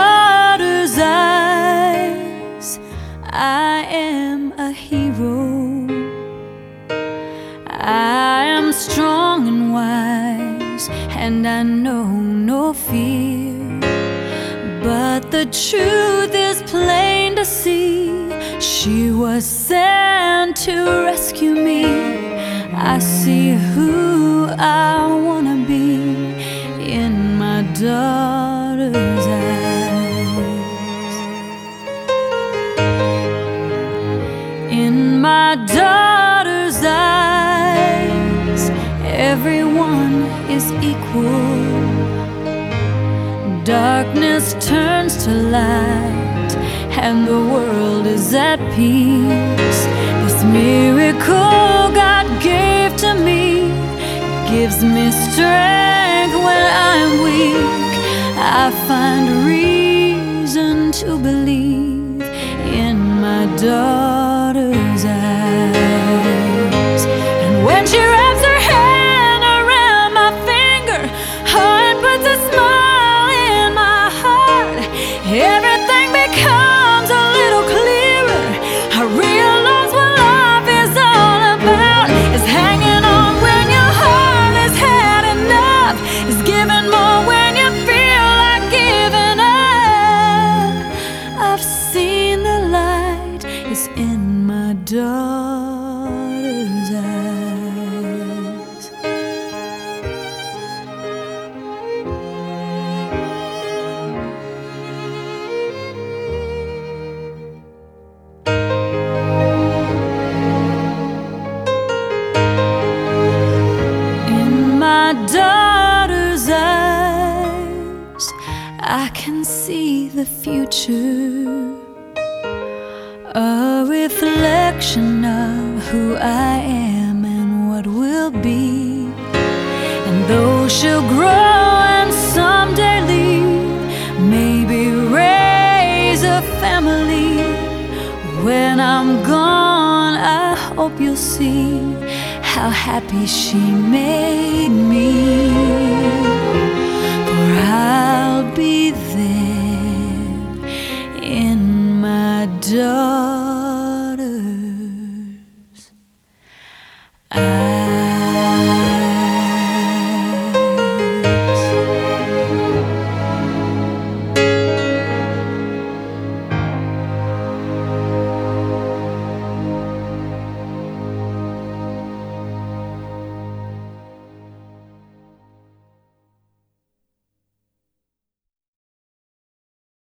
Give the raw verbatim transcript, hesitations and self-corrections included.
daughter's eyes, I am a hero. I am strong and wise, and I know no fear. But the truth is plain to see. She was sent to rescue me. I see who I wanna be in my daughter's eyes. In my daughter's eyes, everyone is equal. Darkness turns to light, and the world is at peace. This miracle God gave to me gives me strength when I'm weak. I find reason to believe in my daughter's eyes. And when she wraps her hand around my finger, oh, it puts a smile in my heart. Everything becomes a little clearer. I realize what life is all about. It's hanging on when your heart has had enough. It's giving more when you feel like giving up. I've seen the light is in my daughter's eyes. My daughter's eyes, I can see the future, a reflection of who I am and what will be. And though she'll grow and someday leave, maybe raise a family, when I'm gone I hope you'll see how happy she made me. For I'll be there in my daughter's